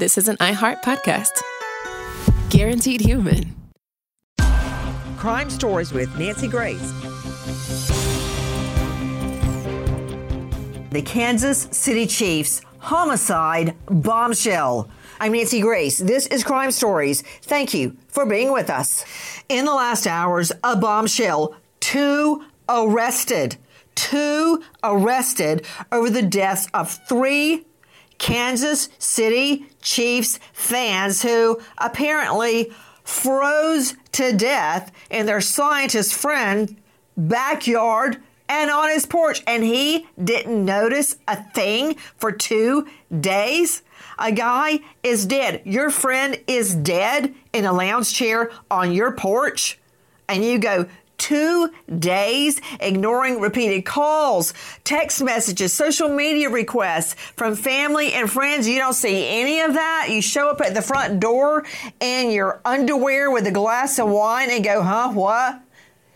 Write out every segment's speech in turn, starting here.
this is an iHeart podcast. Guaranteed human. Crime Stories with Nancy Grace. The Kansas City Chiefs homicide bombshell. I'm Nancy Grace. This is Crime Stories. Thank you for being with us. In the last hours, a bombshell. Two arrested over the deaths of 3 Kansas City Chiefs fans who apparently froze to death in their scientist friend's backyard and on his porch, and he didn't notice a thing for 2 days. A guy is dead. Your friend is dead in a lounge chair on your porch, and you go 2 days ignoring repeated calls, text messages, social media requests from family and friends. You don't see any of that. You show up at the front door in your underwear with a glass of wine and go, what?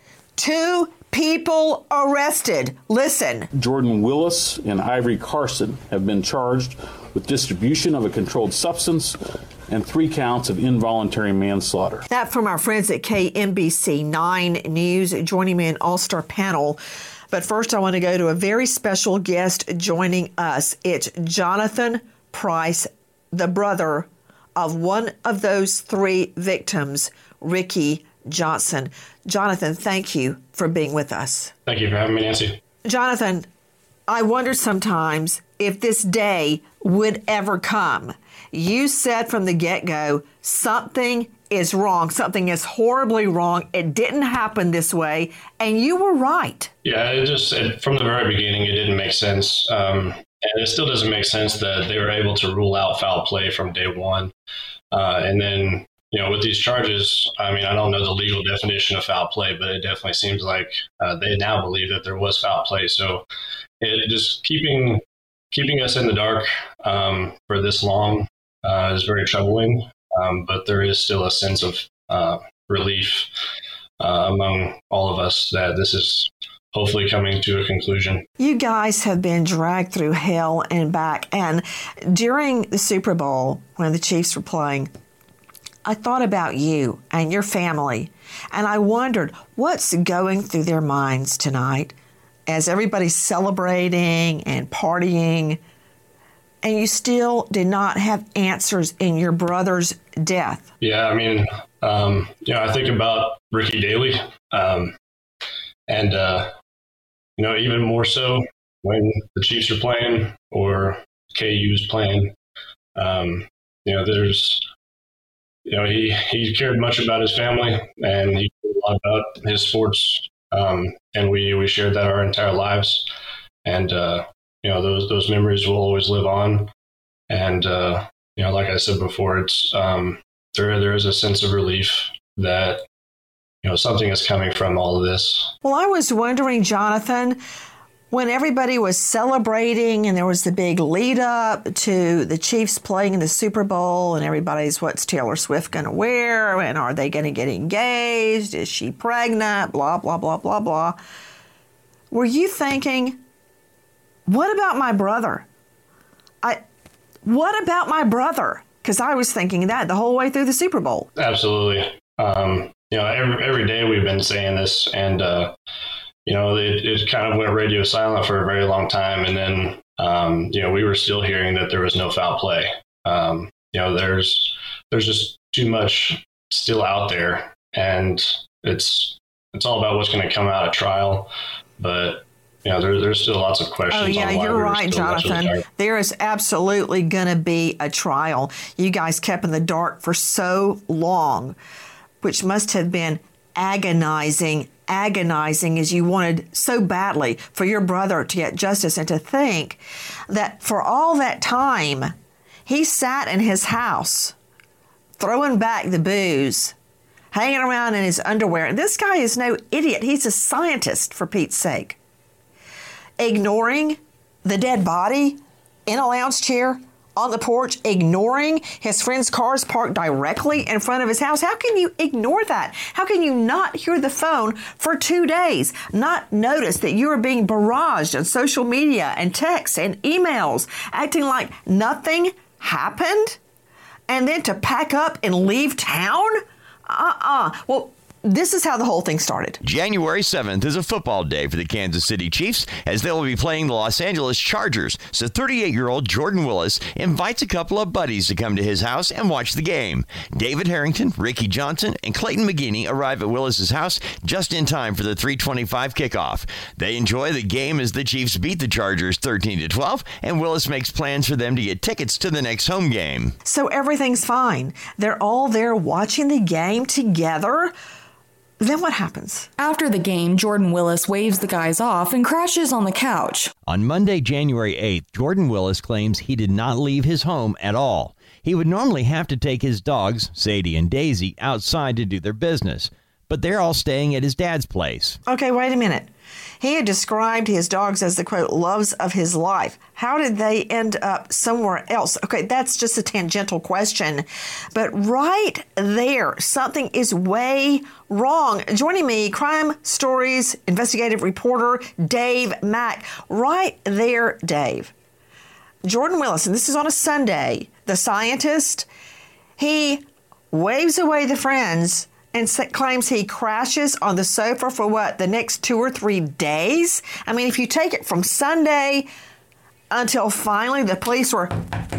2 people arrested. Listen. Jordan Willis and Ivory Carson have been charged with distribution of a controlled substance and 3 counts of involuntary manslaughter. That from our friends at KMBC 9 News, joining me in all-star panel. But first, I want to go to a very special guest joining us. It's Jonathan Price, the brother of one of those 3 victims, Ricky Johnson. Jonathan, thank you for being with us. Thank you for having me, Nancy. Jonathan, I wonder sometimes if this day would ever come. You said from the get-go, something is wrong. Something is horribly wrong. It didn't happen this way, and you were right. Yeah, from the very beginning, it didn't make sense. And it still doesn't make sense that they were able to rule out foul play from day one. And then, with these charges, I don't know the legal definition of foul play, but it definitely seems like they now believe that there was foul play. So it just keeping us in the dark for this long is very troubling. But there is still a sense of relief among all of us that this is hopefully coming to a conclusion. You guys have been dragged through hell and back. And during the Super Bowl, when the Chiefs were playing, I thought about you and your family, and I wondered what's going through their minds tonight as everybody's celebrating and partying, and you still did not have answers in your brother's death. Yeah, I think about Ricky daily, and even more so when the Chiefs are playing or KU's playing. He cared much about his family, and he cared a lot about his sports, and we shared that our entire lives. And those memories will always live on. And like I said before, it's there is a sense of relief that something is coming from all of this. Well, I was wondering, Jonathan, when everybody was celebrating and there was the big lead up to the Chiefs playing in the Super Bowl and everybody's, what's Taylor Swift going to wear? And are they going to get engaged? Is she pregnant? Blah, blah, blah, blah, blah. Were you thinking, what about my brother? What about my brother? Because I was thinking that the whole way through the Super Bowl. Absolutely. Every day we've been saying this, and it kind of went radio silent for a very long time. And then, we were still hearing that there was no foul play. There's just too much still out there, and it's all about what's going to come out of trial. But, there's still lots of questions. Oh, yeah, you're right, Jonathan. There is absolutely going to be a trial. You guys kept in the dark for so long, which must have been agonizing as you wanted so badly for your brother to get justice, and to think that for all that time he sat in his house throwing back the booze, hanging around in his underwear. And this guy is no idiot. He's a scientist, for Pete's sake. Ignoring the dead body in a lounge chair on the porch, ignoring his friend's cars parked directly in front of his house. How can you ignore that? How can you not hear the phone for 2 days, not notice that you are being barraged on social media and texts and emails, acting like nothing happened? and then to pack up and leave town? Well, this is how the whole thing started. January 7th is a football day for the Kansas City Chiefs as they will be playing the Los Angeles Chargers. So 38-year-old Jordan Willis invites a couple of buddies to come to his house and watch the game. David Harrington, Ricky Johnson, and Clayton McGinney arrive at Willis's house just in time for the 3:25 kickoff. They enjoy the game as the Chiefs beat the Chargers 13-12, and Willis makes plans for them to get tickets to the next home game. So everything's fine. They're all there watching the game together. Then what happens? After the game, Jordan Willis waves the guys off and crashes on the couch. On Monday, January 8th, Jordan Willis claims he did not leave his home at all. He would normally have to take his dogs, Sadie and Daisy, outside to do their business, but they're all staying at his dad's place. Okay, wait a minute. He had described his dogs as the, quote, loves of his life. How did they end up somewhere else? Okay, that's just a tangential question. But right there, something is way wrong. Joining me, Crime Stories investigative reporter Dave Mack. Right there, Dave. Jordan Willis, and this is on a Sunday, the scientist, he waves away the friends and claims he crashes on the sofa for what, the next 2 or 3 days? I mean, if you take it from Sunday until finally the police were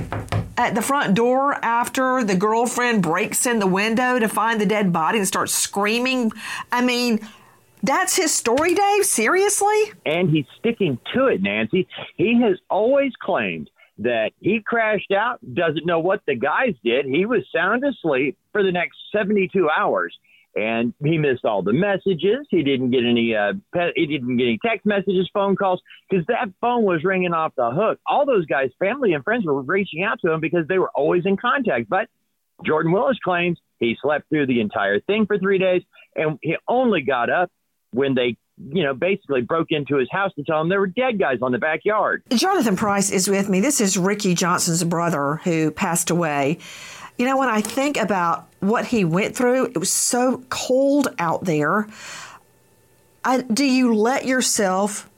at the front door after the girlfriend breaks in the window to find the dead body and starts screaming. I mean, that's his story, Dave? Seriously? And he's sticking to it, Nancy. He has always claimed that he crashed out, doesn't know what the guys did. He was sound asleep for the next 72 hours. And he missed all the messages. He didn't get any text messages, phone calls, because that phone was ringing off the hook. All those guys, family and friends, were reaching out to him because they were always in contact. But Jordan Willis claims he slept through the entire thing for 3 days, and he only got up when they basically broke into his house to tell him there were dead guys on the backyard. Jonathan Price is with me. This is Ricky Johnson's brother who passed away. You know, when I think about what he went through, it was so cold out there. Do you let yourself,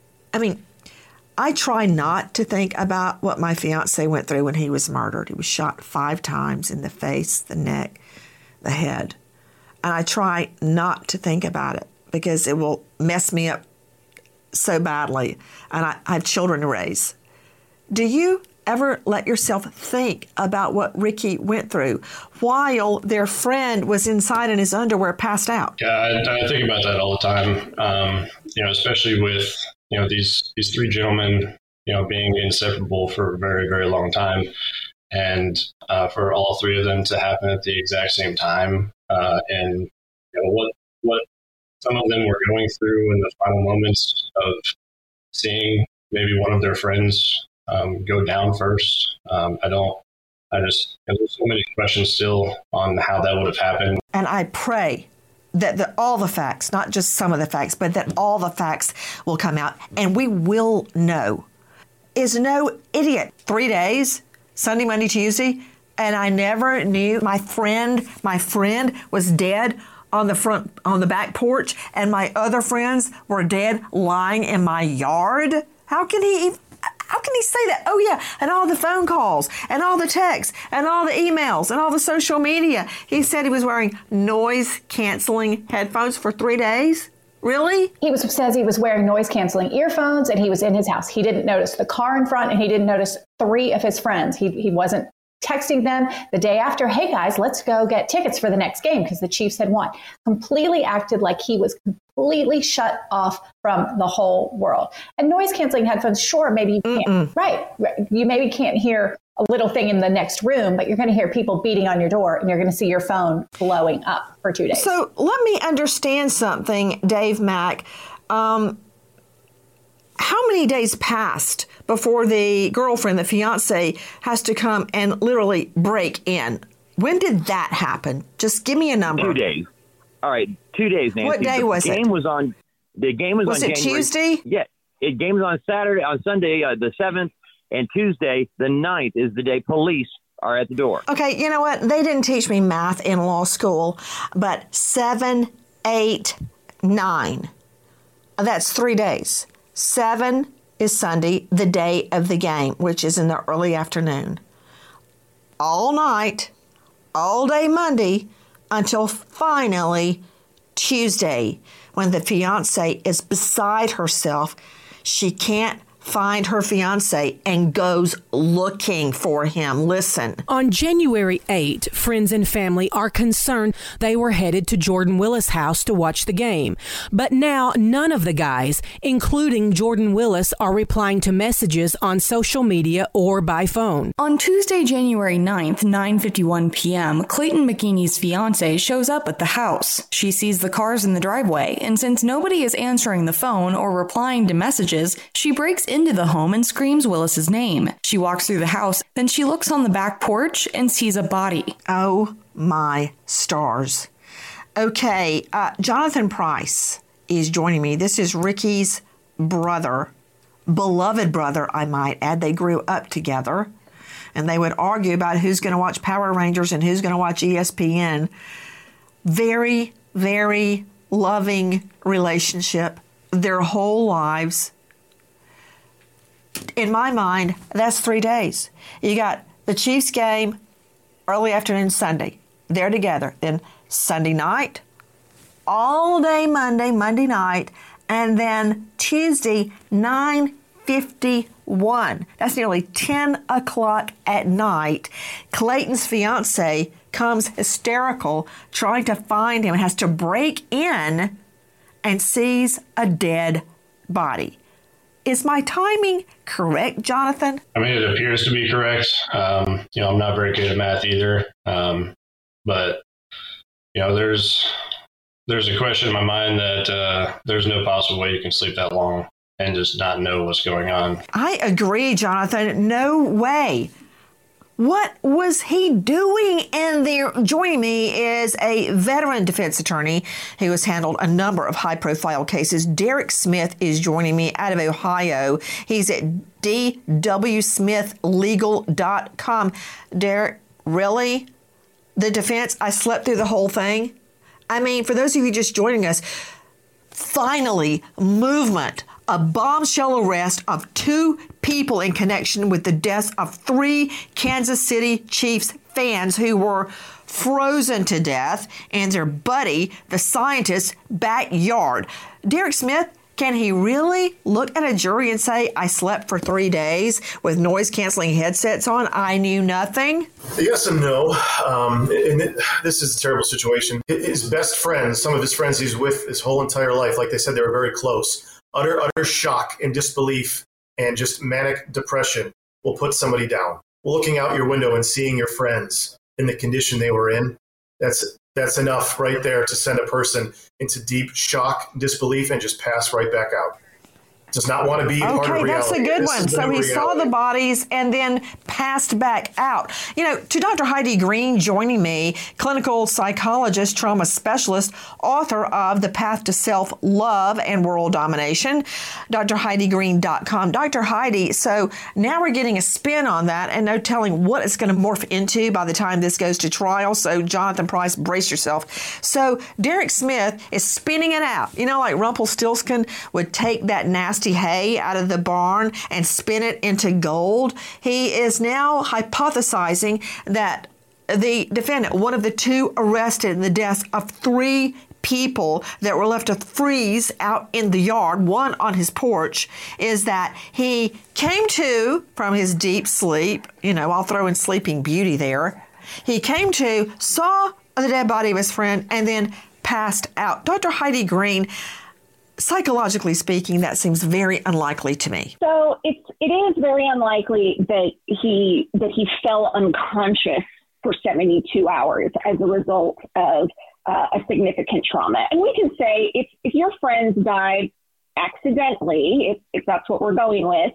I try not to think about what my fiance went through when he was murdered. He was shot 5 times in the face, the neck, the head. And I try not to think about it because it will mess me up so badly. And I have children to raise. Do you ever let yourself think about what Ricky went through while their friend was inside in his underwear passed out? Yeah, I think about that all the time, especially with, these 3 gentlemen, being inseparable for a very, very long time. And for all 3 of them to happen at the exact same time. And what some of them were going through in the final moments of seeing maybe one of their friends go down first. There's so many questions still on how that would have happened. And I pray that all the facts, not just some of the facts, but that all the facts will come out and we will know. Is no idiot. 3 days, Sunday, Monday, Tuesday, and I never knew my friend was dead on the back porch, and my other friends were dead lying in my yard. How can he say that? Oh, yeah, and all the phone calls, and all the texts, and all the emails, and all the social media. He said he was wearing noise-canceling headphones for 3 days. Really? He says he was wearing noise-canceling earphones, and he was in his house. He didn't notice the car in front, and he didn't notice 3 of his friends. He wasn't texting them the day after, hey guys, let's go get tickets for the next game because the Chiefs had won. Completely acted like he was completely shut off from the whole world. And noise canceling headphones, sure, maybe you can't. Right. You maybe can't hear a little thing in the next room, but you're going to hear people beating on your door and you're going to see your phone blowing up for 2 days. So let me understand something, Dave Mack. How many days passed before the girlfriend, the fiance, has to come and literally break in? When did that happen? Just give me a number. 2 days. All right, 2 days, Nancy. What day was it? The game was on January. Tuesday? Yeah, the game was on Sunday, the 7th, and Tuesday, the 9th, is the day police are at the door. Okay, you know what? They didn't teach me math in law school, but 7, 8, 9. That's 3 days. 7 is Sunday, the day of the game, which is in the early afternoon. All night, all day Monday until finally Tuesday, when the fiance is beside herself. She can't find her fiance and goes looking for him. Listen. On January 8, friends and family are concerned they were headed to Jordan Willis' house to watch the game. But now none of the guys, including Jordan Willis, are replying to messages on social media or by phone. On Tuesday, January 9th, 9:51 p.m., Clayton McGeeney's fiance shows up at the house. She sees the cars in the driveway, and since nobody is answering the phone or replying to messages, she breaks into the home and screams Willis's name. She walks through the house, then she looks on the back porch and sees a body. Oh my stars. Okay, Jonathan Price is joining me. This is Ricky's brother, beloved brother, I might add. They grew up together, and they would argue about who's going to watch Power Rangers and who's going to watch ESPN. Very, very loving relationship their whole lives. In my mind, that's 3 days. You got the Chiefs game, early afternoon Sunday. They're together. Then Sunday night, all day Monday night, and then Tuesday, 9:51. That's nearly 10 o'clock at night. Clayton's fiance comes hysterical, trying to find him, has to break in and sees a dead body. Is my timing correct, Jonathan? I mean, it appears to be correct. I'm not very good at math either. But, there's a question in my mind that there's no possible way you can sleep that long and just not know what's going on. I agree, Jonathan. No way. What was he doing in there? Joining me is a veteran defense attorney who has handled a number of high-profile cases. Derek Smith is joining me out of Ohio. He's at dwsmithlegal.com. Derek, really? The defense? I slept through the whole thing? I mean, for those of you just joining us, finally, movement. A bombshell arrest of 2 people in connection with the deaths of 3 Kansas City Chiefs fans who were frozen to death in their buddy, the scientist's backyard. Derek Smith, can he really look at a jury and say, I slept for 3 days with noise-canceling headsets on? I knew nothing? Yes and no. This is a terrible situation. His best friends, some of his friends he's with his whole entire life, like they said, they were very close. Utter shock and disbelief and just manic depression will put somebody down. Looking out your window and seeing your friends in the condition they were in, that's enough right there to send a person into deep shock, disbelief, and just pass right back out. Does not want to be part of reality. Okay, that's a good one. So he saw the bodies and then passed back out. To Dr. Heidi Green joining me, clinical psychologist, trauma specialist, author of The Path to Self-Love and World Domination, drheidigreen.com. Dr. Heidi, so now we're getting a spin on that and no telling what it's going to morph into by the time this goes to trial. So Jonathan Price, brace yourself. So Derek Smith is spinning it out. Like Rumpelstiltskin would take that nasty hay out of the barn and spin it into gold. He is now hypothesizing that the defendant, one of the 2 arrested in the deaths of 3 people that were left to freeze out in the yard, one on his porch, is that he came to from his deep sleep. I'll throw in Sleeping Beauty there. He came to, saw the dead body of his friend, and then passed out. Dr. Heidi Green, psychologically speaking, that seems very unlikely to me. So it is very unlikely that he fell unconscious for 72 hours as a result of a significant trauma. And we can say if your friends died accidentally, if that's what we're going with,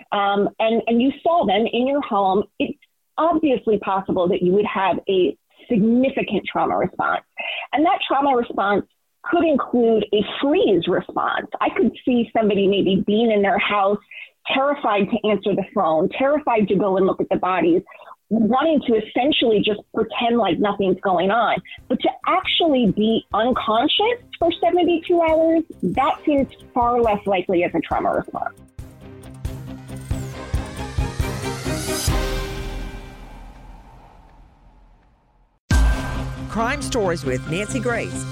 and you saw them in your home, it's obviously possible that you would have a significant trauma response. And that trauma response could include a freeze response. I could see somebody maybe being in their house, terrified to answer the phone, terrified to go and look at the bodies, wanting to essentially just pretend like nothing's going on. But to actually be unconscious for 72 hours, that seems far less likely as a trauma response. Crime Stories with Nancy Grace.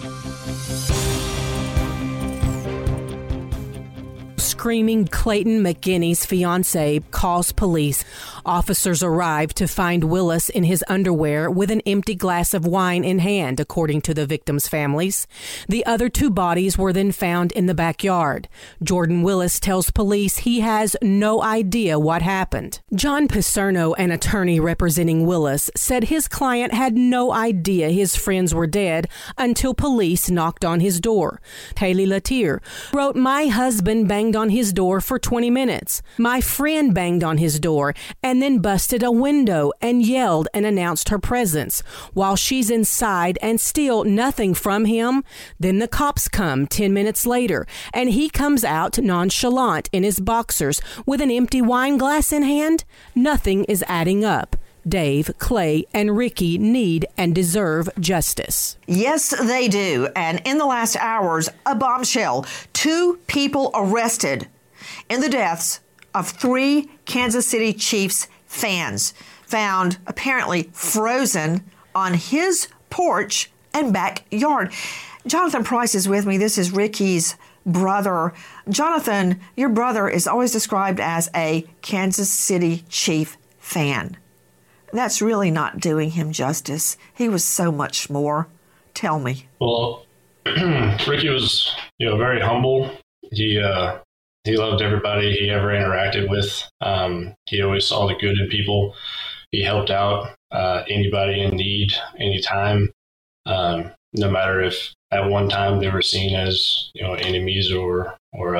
Screaming Clayton McGinney's fiance calls police. Officers arrived to find Willis in his underwear with an empty glass of wine in hand, according to the victims' families. The other two bodies were then found in the backyard. Jordan Willis tells police he has no idea what happened. John Picerno, an attorney representing Willis, said his client had no idea his friends were dead until police knocked on his door. Haley Latier wrote, "My husband banged on his door for 20 minutes. My friend banged on his door and then busted a window and yelled and announced her presence. While she's inside and still nothing from him, then the cops come 10 minutes later and he comes out nonchalant in his boxers with an empty wine glass in hand. Nothing is adding up. Dave, Clay, and Ricky need and deserve justice." Yes, they do. And in the last hours, a bombshell. 2 people arrested in the deaths of 3 Kansas City Chiefs fans found apparently frozen on his porch and backyard. Jonathan Price is with me. This is Ricky's brother. Jonathan, your brother is always described as a Kansas City Chief fan. That's really not doing him justice. He was so much more. Tell me. Well, Ricky was, very humble. He loved everybody he ever interacted with. He always saw the good in people. He helped out anybody in need, anytime, no matter if at one time they were seen as, enemies or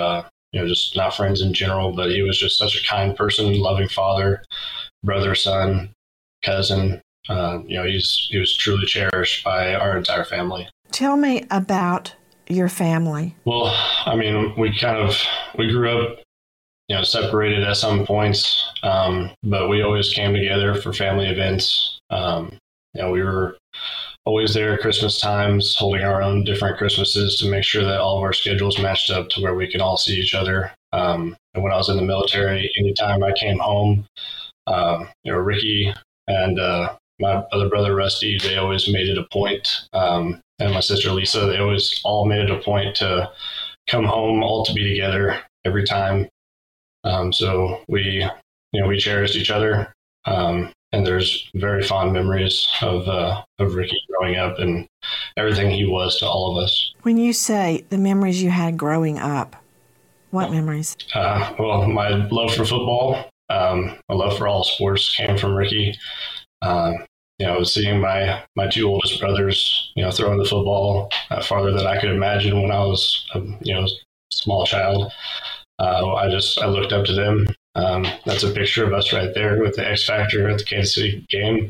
just not friends in general. But he was just such a kind person, loving father, brother, son, cousin. He was truly cherished by our entire family. Tell me about your family. Well, I mean, we grew up, separated at some points, but we always came together for family events. We were always there at Christmas times, holding our own different Christmases to make sure that all of our schedules matched up to where we can all see each other. And when I was in the military, anytime I came home, Ricky and my other brother, Rusty, they always made it a point, and my sister, Lisa, they always all made it a point to come home, all to be together every time. So we cherished each other, and there's very fond memories of Ricky growing up and everything he was to all of us. When you say the memories you had growing up, what memories? Well, my love for football, my love for all sports came from Ricky. Seeing my 2 oldest brothers, throwing the football farther than I could imagine when I was a small child. I looked up to them. That's a picture of us right there with the X Factor at the Kansas City game.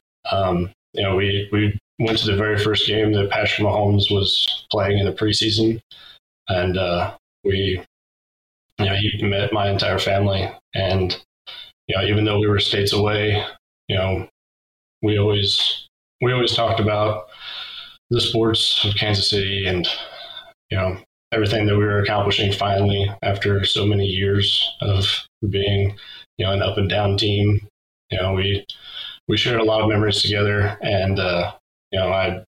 We went to the very first game that Patrick Mahomes was playing in the preseason, and he met my entire family. And even though we were states away, we always talked about the sports of Kansas City and, everything that we were accomplishing finally after so many years of being, an up and down team. We shared a lot of memories together, and, I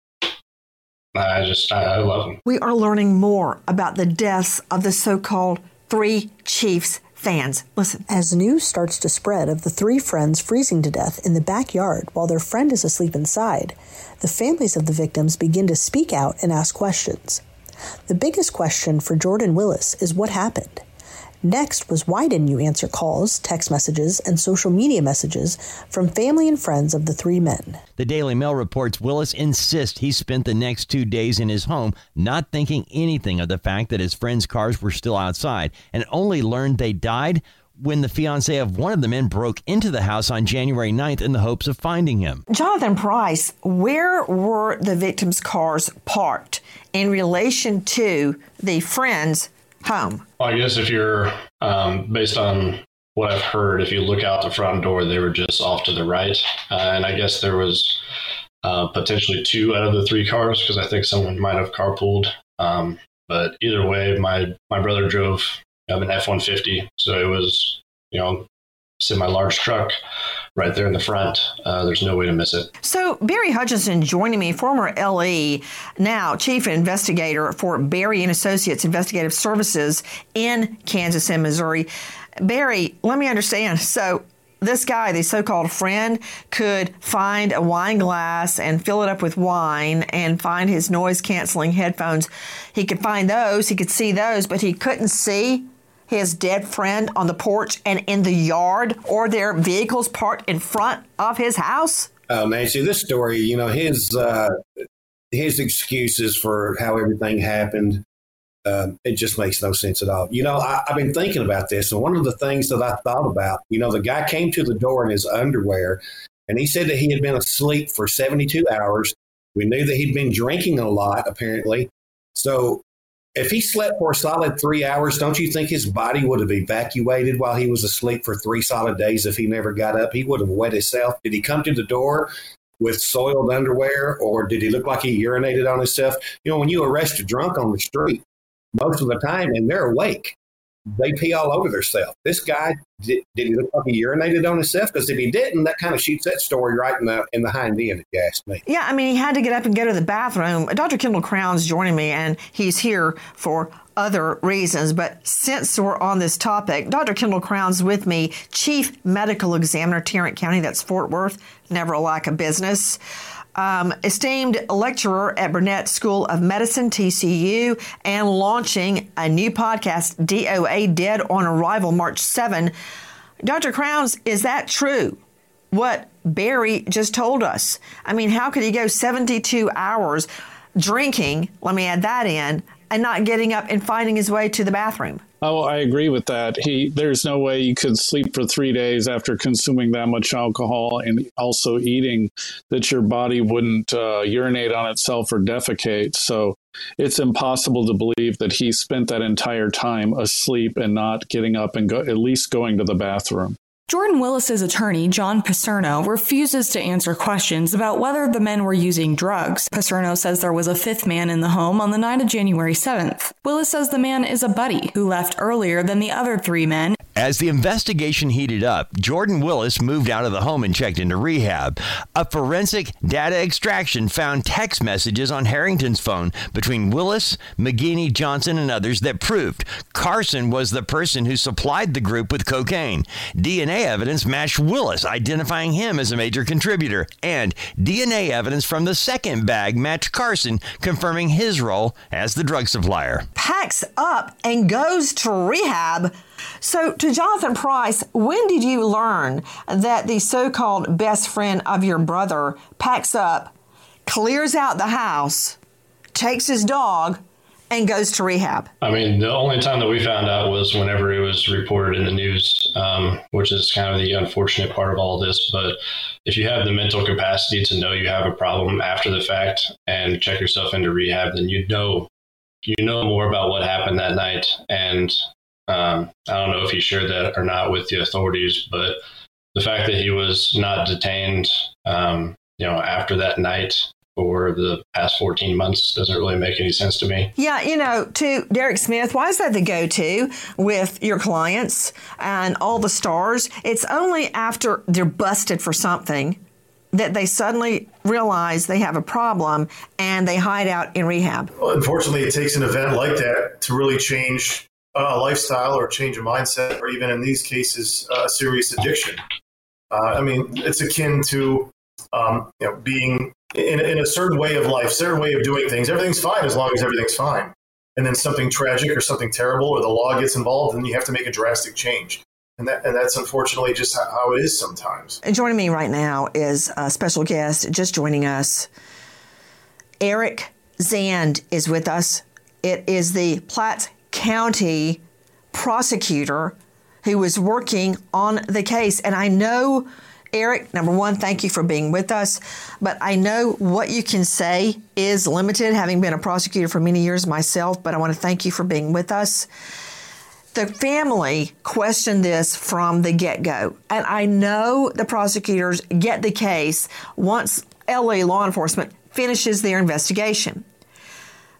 love them. We are learning more about the deaths of the so-called 3 Chiefs fans. Listen. As news starts to spread of the 3 friends freezing to death in the backyard while their friend is asleep inside, the families of the victims begin to speak out and ask questions. The biggest question for Jordan Willis is what happened. Next was why didn't you answer calls, text messages, and social media messages from family and friends of the 3 men. The Daily Mail reports Willis insists he spent the next 2 days in his home not thinking anything of the fact that his friends' cars were still outside, and only learned they died when the fiancé of one of the men broke into the house on January 9th in the hopes of finding him. Jonathan Price, where were the victims' cars parked in relation to the friends' home? Well, I guess if you're, based on what I've heard, if you look out the front door, they were just off to the right. And I guess there was potentially 2 out of the 3 cars, because I think someone might have carpooled. But either way, my brother drove an F-150. So it was, semi-large truck right there in the front. There's no way to miss it. So Barry Hutchinson joining me, former LE, now chief investigator for Barry and Associates Investigative Services in Kansas and Missouri. Barry, let me understand. So this guy, the so-called friend, could find a wine glass and fill it up with wine and find his noise-canceling headphones. He could find those, he could see those, but he couldn't see his dead friend on the porch and in the yard or their vehicles parked in front of his house? Oh, Nancy, this story, his excuses for how everything happened, it just makes no sense at all. I've been thinking about this, and one of the things that I thought about, the guy came to the door in his underwear, and he said that he had been asleep for 72 hours. We knew that he'd been drinking a lot, apparently. So if he slept for a solid 3 hours, don't you think his body would have evacuated while he was asleep for 3 solid days if he never got up? He would have wet himself. Did he come to the door with soiled underwear, or did he look like he urinated on himself? When you arrest a drunk on the street, most of the time, and they're awake, they pee all over themselves. This guy, did he look like he urinated on himself? Because if he didn't, that kind of shoots that story right in the hind end, if you ask me. Yeah, he had to get up and go to the bathroom. Dr. Kendall Crown's joining me, and he's here for other reasons. But since we're on this topic, Dr. Kendall Crown's with me, Chief Medical Examiner, Tarrant County, that's Fort Worth, never a lack of business. Esteemed lecturer at Burnett School of Medicine, TCU, and launching a new podcast, DOA Dead on Arrival, March 7. Dr. Crowns, is that true, what Barry just told us? How could he go 72 hours drinking, let me add that in, and not getting up and finding his way to the bathroom? Oh, I agree with that. There's no way you could sleep for 3 days after consuming that much alcohol and also eating that your body wouldn't urinate on itself or defecate. So it's impossible to believe that he spent that entire time asleep and not getting up and at least going to the bathroom. Jordan Willis's attorney, John Paserno, refuses to answer questions about whether the men were using drugs. Paserno says there was a fifth man in the home on the night of January 7th. Willis says the man is a buddy who left earlier than the other 3 men. As the investigation heated up, Jordan Willis moved out of the home and checked into rehab. A forensic data extraction found text messages on Harrington's phone between Willis, McGinney, Johnson, and others that proved Carson was the person who supplied the group with cocaine. DNA evidence matched Willis, identifying him as a major contributor, and DNA evidence from the second bag matched Carson, confirming his role as the drug supplier. Packs up and goes to rehab. So, to Jonathan Price, when did you learn that the so-called best friend of your brother packs up, clears out the house, takes his dog, and goes to rehab? The only time that we found out was whenever it was reported in the news, which is kind of the unfortunate part of all this. But if you have the mental capacity to know you have a problem after the fact and check yourself into rehab, then you know more about what happened that night. And I don't know if he shared that or not with the authorities, but the fact that he was not detained, after that night for the past 14 months doesn't really make any sense to me. Yeah, to Derek Smith, why is that the go-to with your clients and all the stars? It's only after they're busted for something that they suddenly realize they have a problem and they hide out in rehab. Well, unfortunately, it takes an event like that to really change a lifestyle or change a mindset, or even in these cases, a serious addiction. It's akin to being in a certain way of life, certain way of doing things. Everything's fine as long as everything's fine. And then something tragic or something terrible or the law gets involved, and you have to make a drastic change. And that's unfortunately just how it is sometimes. And joining me right now is a special guest just joining us. Eric Zand is with us. It is the Platte County prosecutor who was working on the case. And I know, Eric, number one, thank you for being with us. But I know what you can say is limited, having been a prosecutor for many years myself. But I want to thank you for being with us. The family questioned this from the get-go. And I know the prosecutors get the case once LA law enforcement finishes their investigation.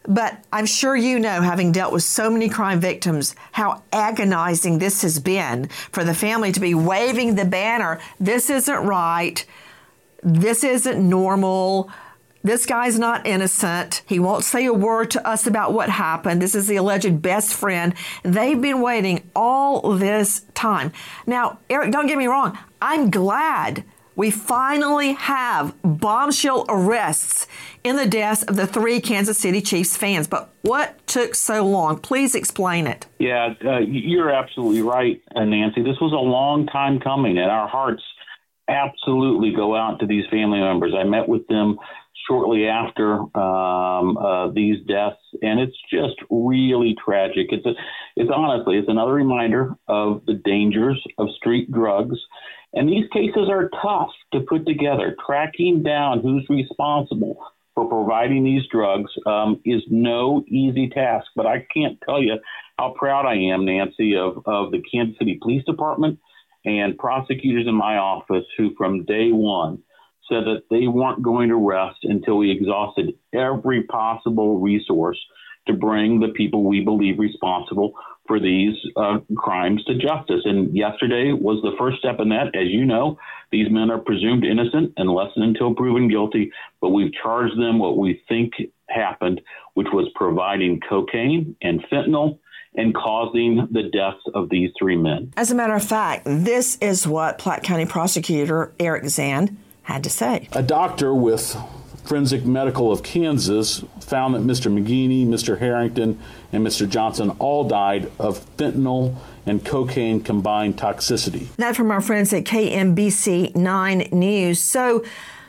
But I'm sure you know, having dealt with so many crime victims, how agonizing this has been for the family to be waving the banner. This isn't right. This isn't normal. This guy's not innocent. He won't say a word to us about what happened. This is the alleged best friend. They've been waiting all this time. Now, Eric, don't get me wrong. I'm glad we finally have bombshell arrests in the deaths of the 3 Kansas City Chiefs fans. But what took so long? Please explain it. Yeah, you're absolutely right, Nancy. This was a long time coming, and our hearts absolutely go out to these family members. I met with them shortly after these deaths, and it's just really tragic. It's honestly another reminder of the dangers of street drugs. And these cases are tough to put together. Tracking down who's responsible for providing these drugs is no easy task. But I can't tell you how proud I am, Nancy, of the Kansas City Police Department and prosecutors in my office who from day one said that they weren't going to rest until we exhausted every possible resource to bring the people we believe responsible for these crimes to justice. And yesterday was the first step in that. As you know, these men are presumed innocent unless and until proven guilty, but we've charged them what we think happened, which was providing cocaine and fentanyl and causing the deaths of these 3 men. As a matter of fact, this is what Platte County Prosecutor Eric Zand had to say. A doctor with Forensic Medical of Kansas found that Mr. McGeaney, Mr. Harrington, and Mr. Johnson all died of fentanyl and cocaine combined toxicity. That from our friends at KMBC 9 News. So,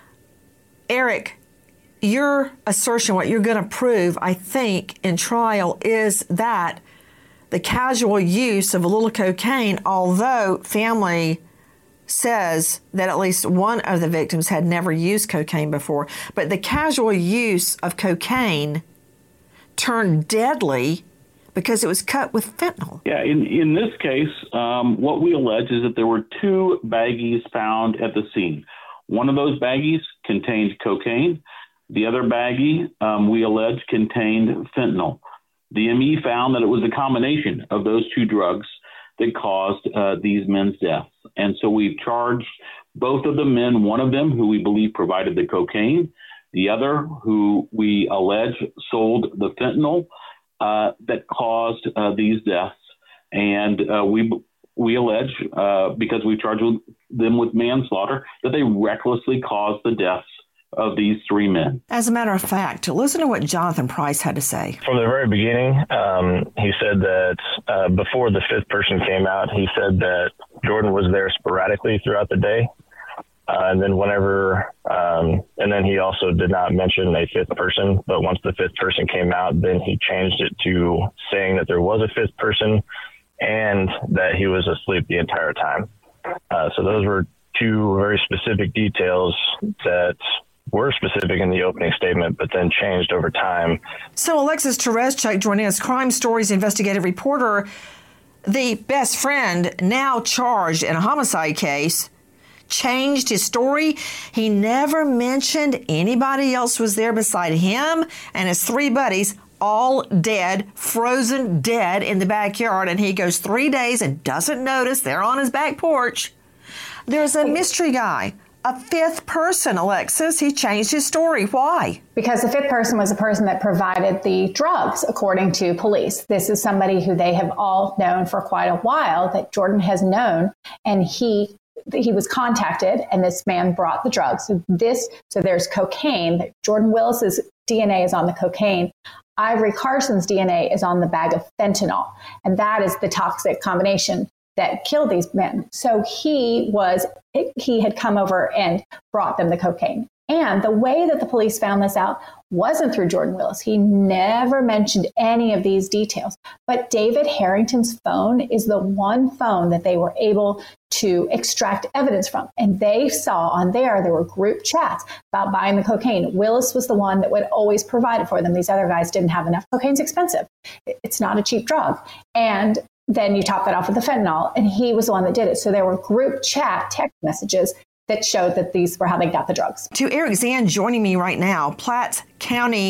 Eric, your assertion, what you're going to prove, I think, in trial is that the casual use of a little cocaine, although family says that at least one of the victims had never used cocaine before, but the casual use of cocaine turned deadly because it was cut with fentanyl. Yeah, in this case, what we allege is that there were 2 baggies found at the scene. One of those baggies contained cocaine. The other baggie, we allege, contained fentanyl. The ME found that it was a combination of those 2 drugs that caused these men's deaths. And so we've charged both of the men, one of them who we believe provided the cocaine, the other who we allege sold the fentanyl that caused these deaths. And we allege, because we charged them with manslaughter, that they recklessly caused the deaths of these 3 men. As a matter of fact, listen to what Jonathan Price had to say. From the very beginning, he said that before the 5th person came out, he said that Jordan was there sporadically throughout the day. And then and then he also did not mention a 5th person, but once the 5th person came out, then he changed it to saying that there was a 5th person and that he was asleep the entire time. So those were 2 very specific details that were specific in the opening statement, but then changed over time. So Alexis Tereszcuk joining us, Crime Stories investigative reporter, the best friend now charged in a homicide case, changed his story. He never mentioned anybody else was there beside him and his 3 buddies, all dead, frozen dead in the backyard. And he goes 3 days and doesn't notice they're on his back porch. There's a mystery guy. A 5th person, Alexis. He changed his story. Why? Because the 5th person was the person that provided the drugs, according to police. This is somebody who they have all known for quite a while, that Jordan has known, and he was contacted, and this man brought the drugs. So there's cocaine. Jordan Willis's DNA is on the cocaine. Ivory Carson's DNA is on the bag of fentanyl, and that is the toxic combination that killed these men. So he had come over and brought them the cocaine. And the way that the police found this out wasn't through Jordan Willis. He never mentioned any of these details. But David Harrington's phone is the one phone that they were able to extract evidence from. And they saw on there were group chats about buying the cocaine. Willis was the one that would always provide it for them. These other guys didn't have enough. Cocaine's expensive. It's not a cheap drug. And then you top that off with the fentanyl, and he was the one that did it. So there were group chat text messages that showed that these were how they got the drugs. To Eric Zand joining me right now, Platte County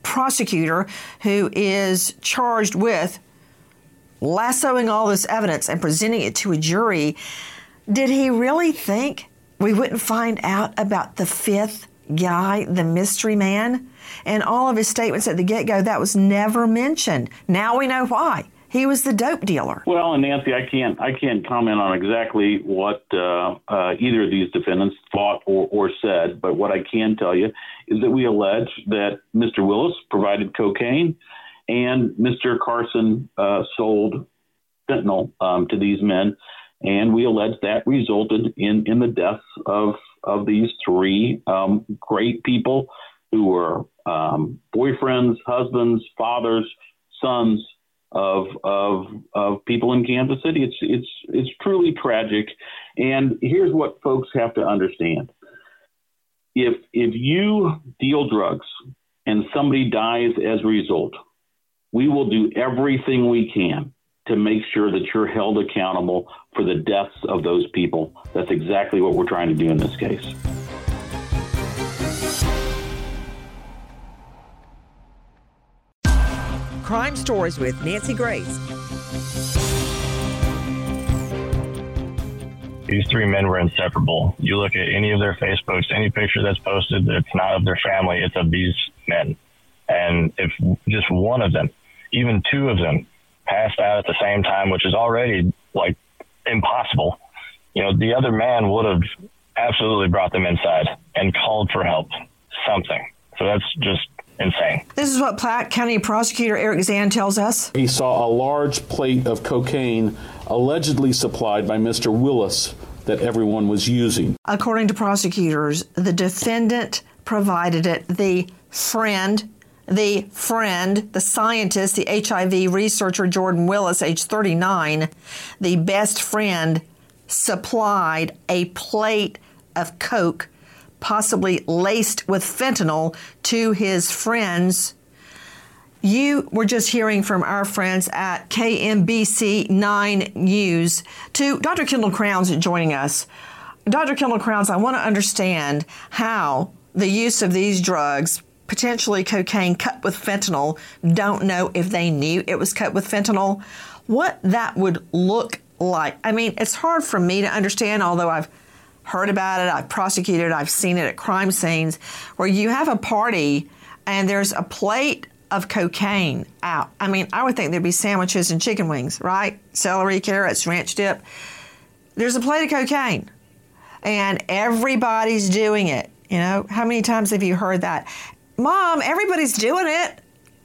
prosecutor who is charged with lassoing all this evidence and presenting it to a jury, did he really think we wouldn't find out about the fifth guy, the mystery man? And all of his statements at the get-go, that was never mentioned. Now we know why. He was the dope dealer. Well, and Nancy, I can't comment on exactly what either of these defendants thought or said, but what I can tell you is that we allege that Mr. Willis provided cocaine and Mr. Carson sold fentanyl to these men, and we allege that resulted in the deaths of these three great people who were boyfriends, husbands, fathers, sons of people in Kansas City. It's truly tragic. And here's what folks have to understand. If you deal drugs and somebody dies as a result, we will do everything we can to make sure that you're held accountable for the deaths of those people. That's exactly what we're trying to do in this case. Crime Stories with Nancy Grace. These three men were inseparable. You look at any of their Facebooks, any picture that's posted that's not of their family, it's of these men. And if just one of them, even two of them, passed out at the same time, which is already like impossible, the other man would have absolutely brought them inside and called for help, something. So that's just insane. This is what Platte County Prosecutor Eric Zahn tells us. He saw a large plate of cocaine allegedly supplied by Mr. Willis that everyone was using. According to prosecutors, the defendant provided it. The friend, the scientist, the HIV researcher Jordan Willis, age 39, the best friend, supplied a plate of coke, possibly laced with fentanyl, to his friends. You were just hearing from our friends at KMBC 9 News. To Dr. Kendall Crowns joining us. Dr. Kendall Crowns, I want to understand how the use of these drugs, potentially cocaine cut with fentanyl, don't know if they knew it was cut with fentanyl, what that would look like. I mean, it's hard for me to understand, although I've heard about it, I've prosecuted, I've seen it at crime scenes, where you have a party and there's a plate of cocaine out. I mean, I would think there'd be sandwiches and chicken wings, right? Celery, carrots, ranch dip. There's a plate of cocaine and everybody's doing it. How many times have you heard that? Mom, everybody's doing it.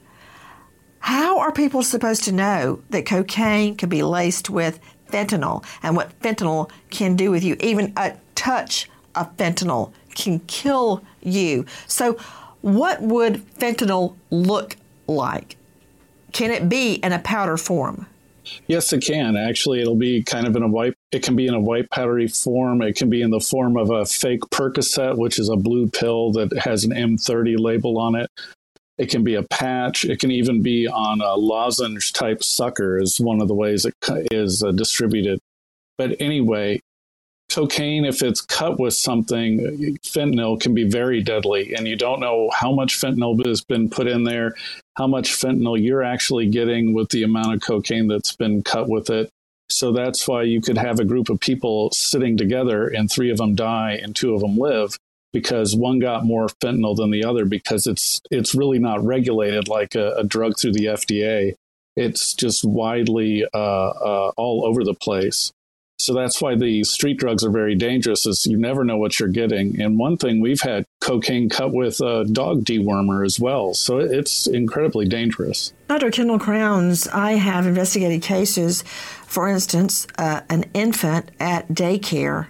How are people supposed to know that cocaine can be laced with fentanyl and what fentanyl can do with you? Even a touch of fentanyl can kill you. So what would fentanyl look like? Can it be in a powder form? Yes, it can. Actually, it'll be kind of it can be in a white powdery form. It can be in the form of a fake Percocet, which is a blue pill that has an M30 label on it. It can be a patch. It can even be on a lozenge type sucker is one of the ways it is distributed. But anyway, cocaine, if it's cut with something, fentanyl can be very deadly. And you don't know how much fentanyl has been put in there, how much fentanyl you're actually getting with the amount of cocaine that's been cut with it. So that's why you could have a group of people sitting together and 3 of them die and 2 of them live, because one got more fentanyl than the other, because it's really not regulated like a drug through the FDA. It's just widely all over the place. So that's why the street drugs are very dangerous, is you never know what you're getting. And one thing, we've had cocaine cut with a dog dewormer as well. So it's incredibly dangerous. Dr. Kendall Crowns, I have investigated cases, for instance, an infant at daycare.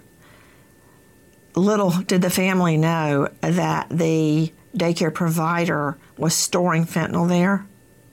Little did the family know that the daycare provider was storing fentanyl there.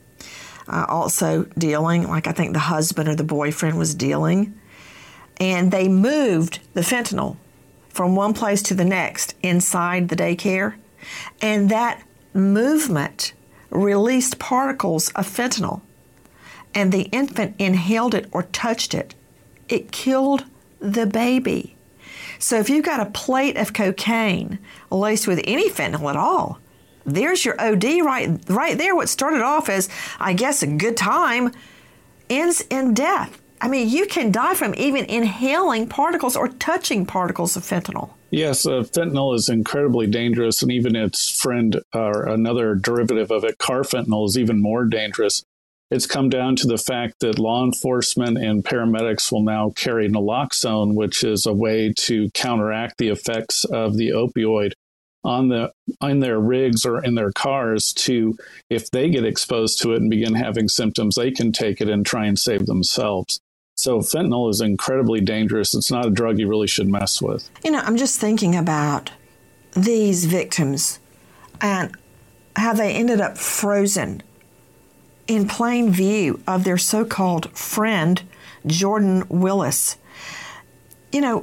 Also dealing, like I think the husband or the boyfriend was dealing. And they moved the fentanyl from one place to the next inside the daycare. And that movement released particles of fentanyl. And the infant inhaled it or touched it. It killed the baby. So if you've got a plate of cocaine laced with any fentanyl at all, There's your OD right there. What started off as, I guess, a good time ends in death. I mean, you can die from even inhaling particles or touching particles of fentanyl. Yes, fentanyl is incredibly dangerous, and even its friend, or another derivative of it, carfentanil, is even more dangerous. It's come down to the fact that law enforcement and paramedics will now carry naloxone, which is a way to counteract the effects of the opioid on their rigs or in their cars, to, if they get exposed to it and begin having symptoms, they can take it and try and save themselves. So fentanyl is incredibly dangerous. It's not a drug you really should mess with. You know, I'm just thinking about these victims and how they ended up frozen in plain view of their so-called friend, Jordan Willis. You know,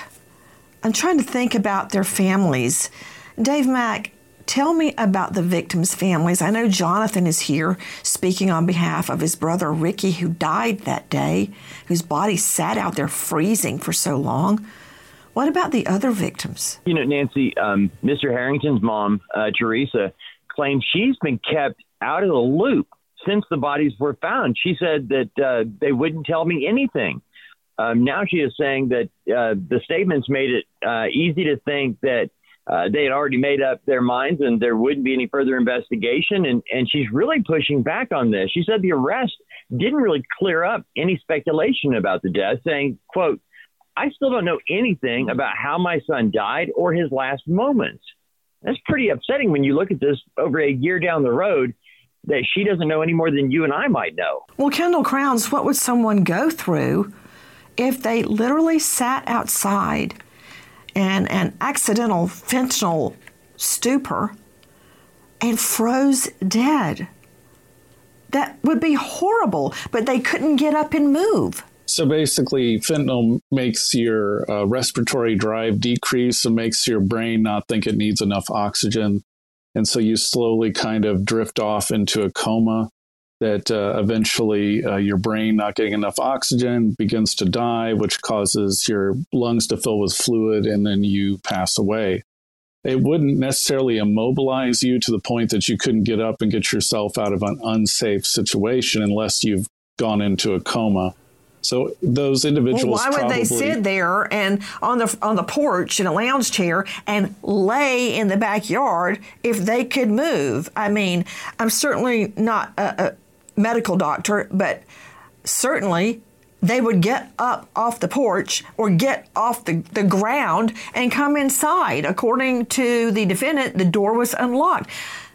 I'm trying to think about their families. Dave Mack, tell me about the victims' families. I know Jonathan is here speaking on behalf of his brother Ricky, who died that day, whose body sat out there freezing for so long. What about the other victims? You know, Nancy, Mr. Harrington's mom, Teresa, claims she's been kept out of the loop since the bodies were found. She said that they wouldn't tell me anything. Now she is saying that the statements made it easy to think that they had already made up their minds and there wouldn't be any further investigation. And she's really pushing back on this. She said the arrest didn't really clear up any speculation about the death, saying, quote, "I still don't know anything about how my son died or his last moments." That's pretty upsetting when you look at this over a year down the road, that she doesn't know any more than you and I might know. Well, Kendall Crowns, what would someone go through if they literally sat outside in an accidental fentanyl stupor and froze dead? That would be horrible, but they couldn't get up and move. So basically, fentanyl makes your respiratory drive decrease and makes your brain not think it needs enough oxygen. And so you slowly kind of drift off into a coma that eventually your brain, not getting enough oxygen, begins to die, which causes your lungs to fill with fluid, and then you pass away. It wouldn't necessarily immobilize you to the point that you couldn't get up and get yourself out of an unsafe situation unless you've gone into a coma. So those individuals why would they sit there and on the porch in a lounge chair and lay in the backyard if they could move? I mean, I'm certainly not a medical doctor, but certainly they would get up off the porch or get off the ground and come inside. According to the defendant, the door was unlocked.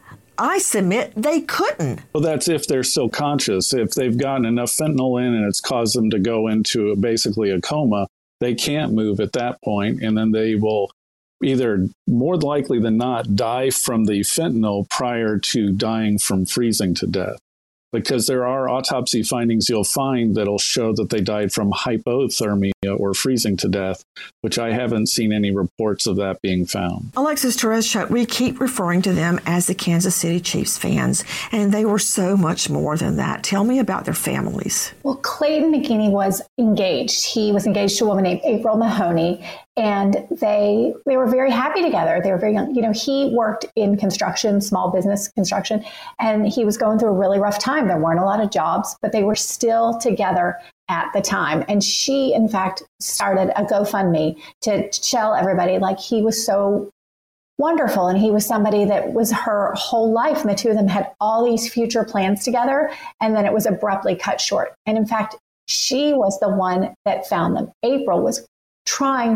I submit they couldn't. Well, that's if they're still conscious. If they've gotten enough fentanyl in and it's caused them to go into basically a coma, they can't move at that point, and then they will either, more likely than not, die from the fentanyl prior to dying from freezing to death. Because there are autopsy findings you'll find that'll show that they died from hypothermia or freezing to death, which I haven't seen any reports of that being found. Alexis Tereszcuk, we keep referring to them as the Kansas City Chiefs fans, and they were so much more than that. Tell me about their families. Well, Clayton McKinney was engaged. He was engaged to a woman named April Mahoney, and they were very happy together. They were very young. You know, he worked in construction, small business construction, and he was going through a really rough time. There weren't a lot of jobs, but they were still together at the time. And she, in fact, started a GoFundMe to tell everybody, like, he was so wonderful. And he was somebody that was her whole life. And the two of them had all these future plans together. And then it was abruptly cut short. And in fact, she was the one that found them. April was trying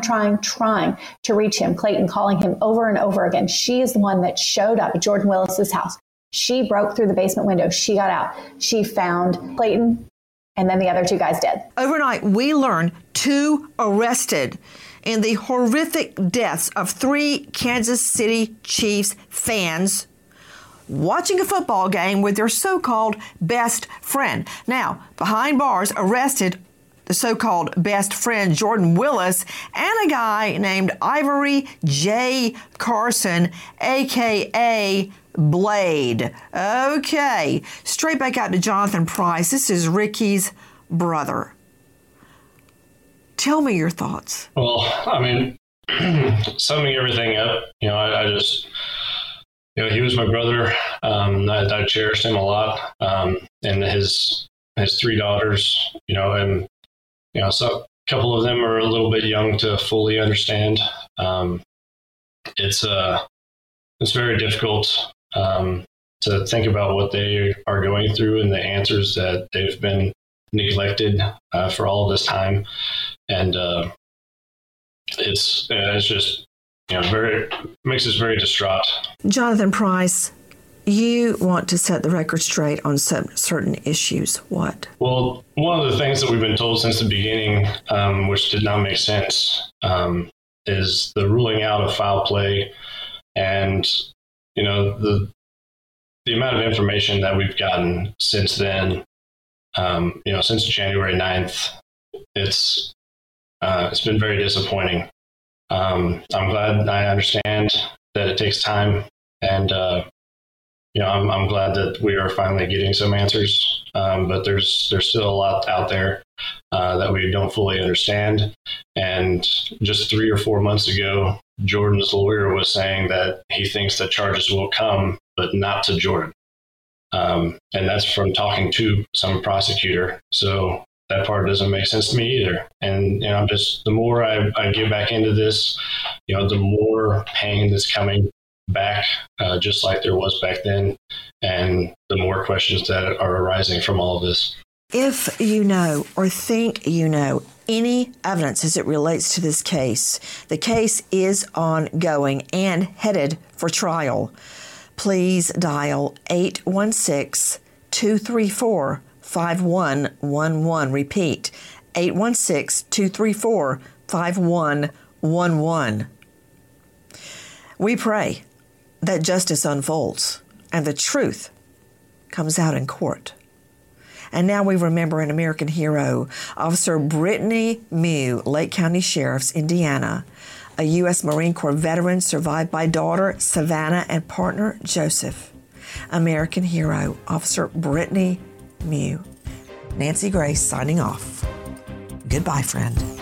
to reach him. Clayton calling him over and over again. She is the one that showed up at Jordan Willis's house. She broke through the basement window. She got out. She found Clayton, and then the other two guys dead. Overnight, we learned 2 arrested in the horrific deaths of 3 Kansas City Chiefs fans watching a football game with their so-called best friend. Now, behind bars, arrested the so-called best friend, Jordan Willis, and a guy named Ivory J. Carson, a.k.a. Blade. Okay, straight back out to Jonathan Price. This is Ricky's brother. Tell me your thoughts. Well, I mean, summing everything up, you know, he was my brother. I cherished him a lot. And his 3 daughters, and, so a couple of them are a little bit young to fully understand. It's very difficult to think about what they are going through and the answers that they've been neglected for all of this time. And it's just, makes us very distraught. Jonathan Price, you want to set the record straight on certain issues. What? Well, one of the things that we've been told since the beginning, which did not make sense, is the ruling out of foul play. And, the amount of information that we've gotten since then, since January 9th, it's been very disappointing. I'm glad I understand that it takes time, and I'm glad that we are finally getting some answers. But there's still a lot out there that we don't fully understand. And just 3 or 4 months ago, Jordan's lawyer was saying that he thinks that charges will come, but not to Jordan. And that's from talking to some prosecutor. So that part doesn't make sense to me either. And the more I get back into this, the more pain that's coming back, just like there was back then, and the more questions that are arising from all of this. If you know or think you know any evidence as it relates to this case, the case is ongoing and headed for trial. Please dial 816-234-5111. Repeat, 816-234-5111. We pray that justice unfolds and the truth comes out in court. And now we remember an American hero, Officer Brittany Mew, Lake County Sheriff's, Indiana, a U.S. Marine Corps veteran survived by daughter Savannah and partner Joseph. American hero, Officer Brittany Mew. Nancy Grace signing off. Goodbye, friend.